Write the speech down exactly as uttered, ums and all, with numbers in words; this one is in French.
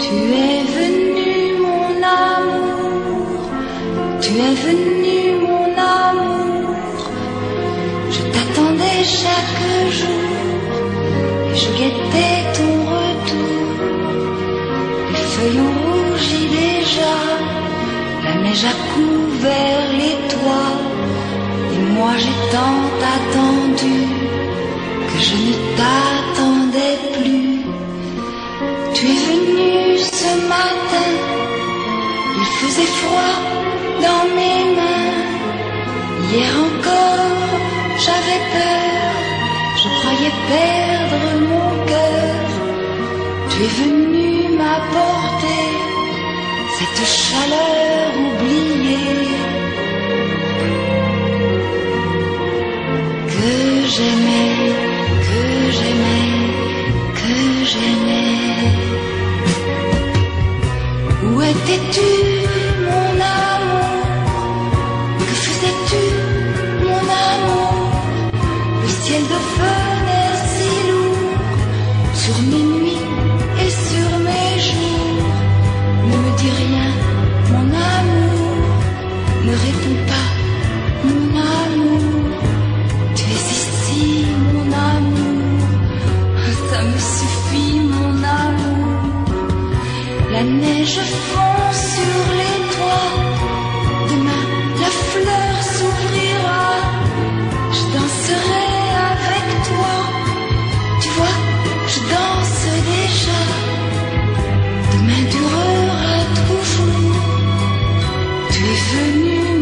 Tu es venu mon amour, tu es venu mon amour. Je t'attendais chaque jour et je guettais ton retour. Les feuilles ont rougi déjà, la neige a couvert les toits. Et moi j'ai tant attendu que je ne t'attendais plus. Tu es venu ce matin, il faisait froid dans mes mains. Hier encore j'avais peur, je croyais perdre mon cœur. Tu es venu m'apporter cette chaleur oubliée que j'aimais, que j'aimais, que j'aimais. Où étais-tu, mon amour? Que faisais-tu, mon amour? Le ciel devenait si lourd sur mes nuits et sur mes jours. Ne me dis rien, mon amour, ne réponds pas, mon amour. Tu es ici, mon amour, ça me suffit, mon amour. La neige fond sur les toits, demain la fleur s'ouvrira. Je danserai avec toi, tu vois, je danse déjà. Demain durera toujours, tu es venu